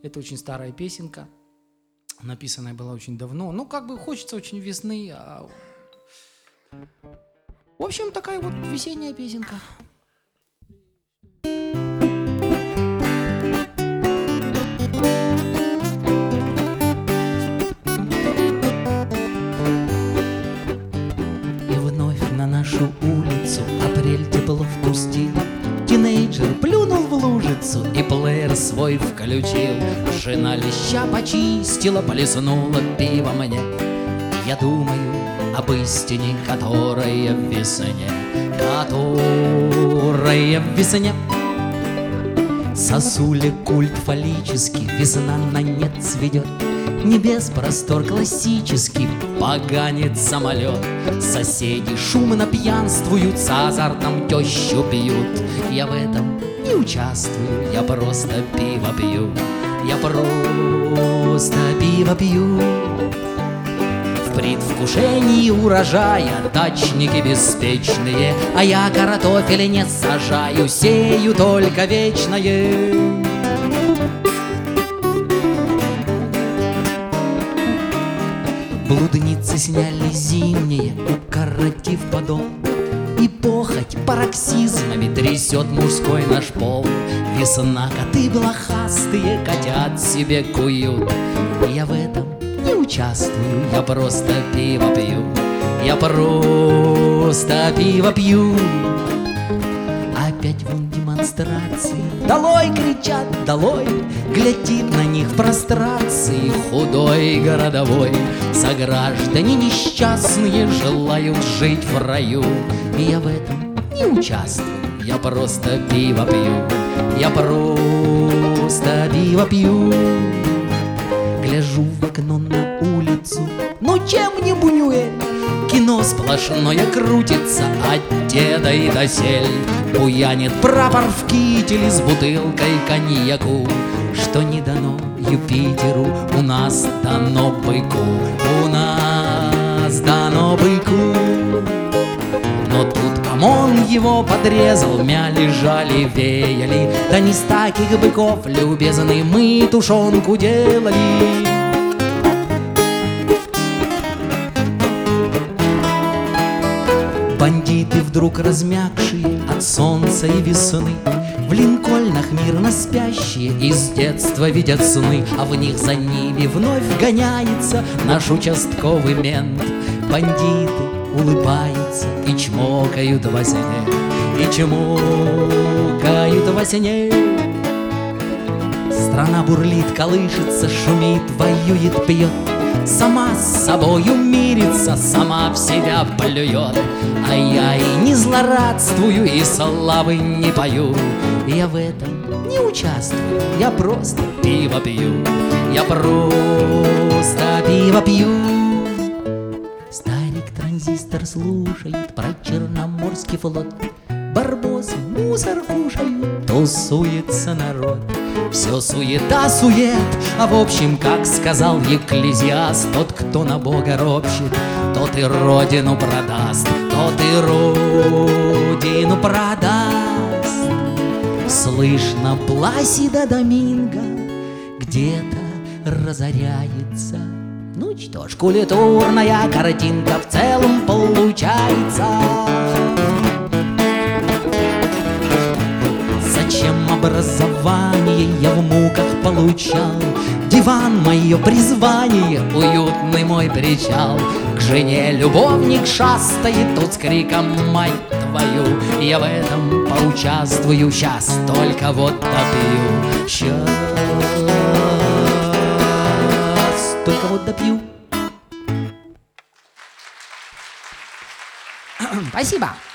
Это очень старая песенка. Написанная была очень давно. Ну, как бы хочется очень весны. В общем, такая вот весенняя песенка. И вновь на нашу улицу апрель тепло впустил. Тинейджер плюнул в лужицу и плеер свой включил. Жена леща почистила, плеснула пиво мне. Я думаю об истине, которая в весне, которая в весне. Сосули культ фаллический, весна на нет сведет. Небес простор классический, поганит самолет. Соседи шумно пьянствуют, с азартом тещу бьют. Я в этом не участвую, я просто пиво пью. Я просто пиво пью. В предвкушении урожая дачники беспечные, а я картофеля не сажаю, сею только вечное. Блудницы сняли зимнее, укоротив подол, и похоть пароксизмами трясет мужской наш пол. Весна, коты блохастые котят себе куют. Я в этом не участвую, я просто пиво пью. Я просто пиво пью. Опять вон демонстрации, долой кричат, долой. Глядит на них в прострации худой городовой. Сограждане несчастные желают жить в раю. И я в этом не участвую, я просто пиво пью. Я просто пиво пью. Гляжу в окно на улицу, ну чем не Бунюэль? Кино сплошное крутится от деда и досель. Буянит прапор в кителе с бутылкой коньяку. Что не дано Юпитеру, у нас дано быку. У нас дано быку. Но тут ОМОН его подрезал, мяли, жали, веяли. Да не с таких быков, любезны, мы тушенку делали. Бандиты вдруг размягшие от солнца и весны, в линкольнах мирно спящие из детства видят сны, а в них за ними вновь гоняется наш участковый мент. Бандиты улыбаются и чмокают во сне, и чмокают во сне. Страна бурлит, колышется, шумит, воюет, пьет. Сама с собою мирится, сама в себя плюет. А я и не злорадствую, и славы не пою. Я в этом не участвую, я просто пиво пью. Я просто пиво пью. Старик транзистор слушает про Черноморский флот. Барбосы мусор кушают, тусуется народ. Все суета-сует, а в общем, как сказал Екклезиаст, тот, кто на Бога ропщет, тот и родину продаст, тот и родину продаст. Слышно Пласида Доминго где-то разоряется. Ну что ж, культурная картинка в целом получается. Зачем образование я в муках получал? Диван — мое призвание, уютный мой причал. К жене любовник шастает, тут с криком «Мать твою!» Я в этом поучаствую, сейчас только вот допью. Сейчас только вот допью. Спасибо.